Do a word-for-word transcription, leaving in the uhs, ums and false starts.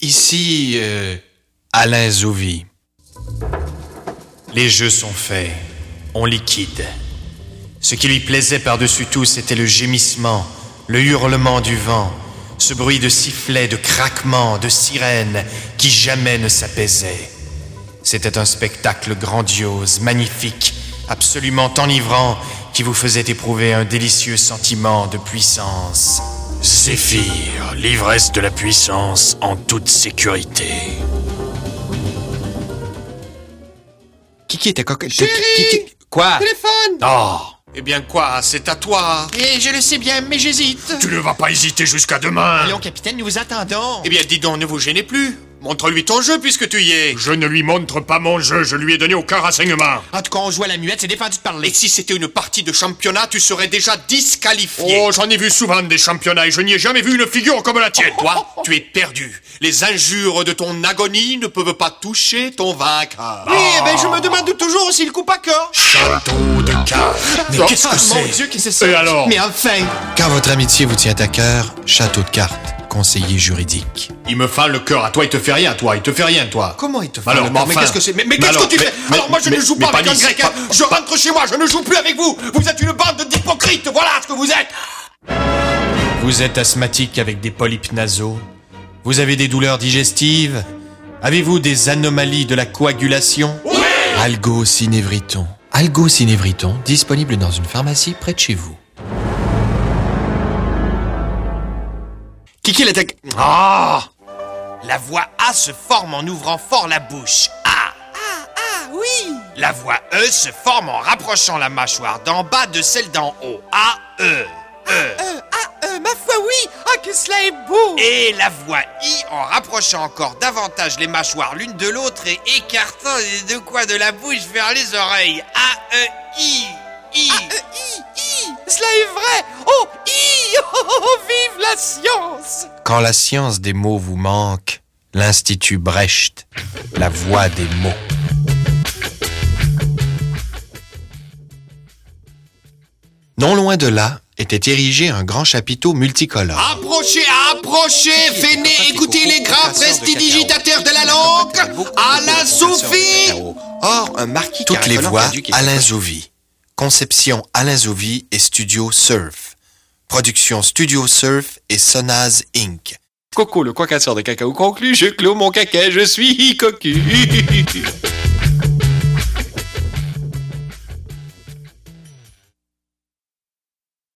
Ici, euh, Alain Zouvi. Les jeux sont faits, on liquide. Ce qui lui plaisait par-dessus tout, c'était le gémissement, le hurlement du vent, ce bruit de sifflets, de craquements, de sirènes qui jamais ne s'apaisait. C'était un spectacle grandiose, magnifique, absolument enivrant, qui vous faisait éprouver un délicieux sentiment de puissance. Zéphyr, l'ivresse de la puissance en toute sécurité. Kiki était coquette. Chérie! Kiki... Quoi? Téléphone! Oh, eh bien quoi, c'est à toi. Et je le sais bien, mais j'hésite. Tu ne vas pas hésiter jusqu'à demain. Allons, capitaine, nous vous attendons. Eh bien, dis donc, ne vous gênez plus. Montre-lui ton jeu puisque tu y es. Je ne lui montre pas mon jeu, je lui ai donné aucun renseignement. En tout cas, on joue à la muette, c'est défendu de parler. Et si c'était une partie de championnat, tu serais déjà disqualifié. Oh, j'en ai vu souvent des championnats et je n'y ai jamais vu une figure comme la tienne. Toi, tu es perdu. Les injures de ton agonie ne peuvent pas toucher ton vainqueur. Oui, eh ben, je me demande toujours s'il coupe à corps. Château de cartes. Mais Oh, qu'est-ce que Ah, mon c'est? Dieu, qu'est-ce que c'est Et ça? alors? Mais enfin! Quand votre amitié vous tient à cœur, Château de cartes, conseiller juridique. Il me fend le cœur à toi, il te fait rien, toi, il te fait rien, toi. Comment il te fait Alors, le mais corps? Mais enfin- qu'est-ce que c'est? Mais, mais Mais qu'est-ce alors, que tu mais- fais? mais- Alors moi, je mais- ne joue mais pas avec un Panis, grec, hein. pas- Je rentre chez moi, je ne joue plus avec vous. Vous êtes une bande d'hypocrites, voilà ce que vous êtes. Vous êtes asthmatique avec des polypes nasaux? Vous avez des douleurs digestives? Avez-vous des anomalies de la coagulation? Oui! Algo-cinévriton. Algo-cinévriton, disponible dans une pharmacie près de chez vous. Kiki l'attaque. Ah! La voix A se forme en ouvrant fort la bouche. A. Ah, ah, oui! La voix E se forme en rapprochant la mâchoire d'en bas de celle d'en haut. A, E. E. Euh, ah, euh, ma foi, oui! Ah, que cela est beau! Et la voix I en rapprochant encore davantage les mâchoires l'une de l'autre et écartant les deux coins de la bouche vers les oreilles. A, E, I. I. Ah, euh, i, i! Cela est vrai! Oh, i! Oh, oh, oh, vive la science! Quand la science des mots vous manque, l'Institut Brecht, la voix des mots. Non loin de là, était érigé un grand chapiteau multicolore. Approchez, approchez, fainéants, écoutez les grands prestidigitateurs de la langue! Alain Zouvi! Or, un marquis Toutes les voix, Alain Zouvi. Conception Alain Zouvi et Studio Surf. Production Studio Surf et Sonaz Incorporée. Coco, le coinceur de cacao conclu, je clôt mon caca, je suis cocu.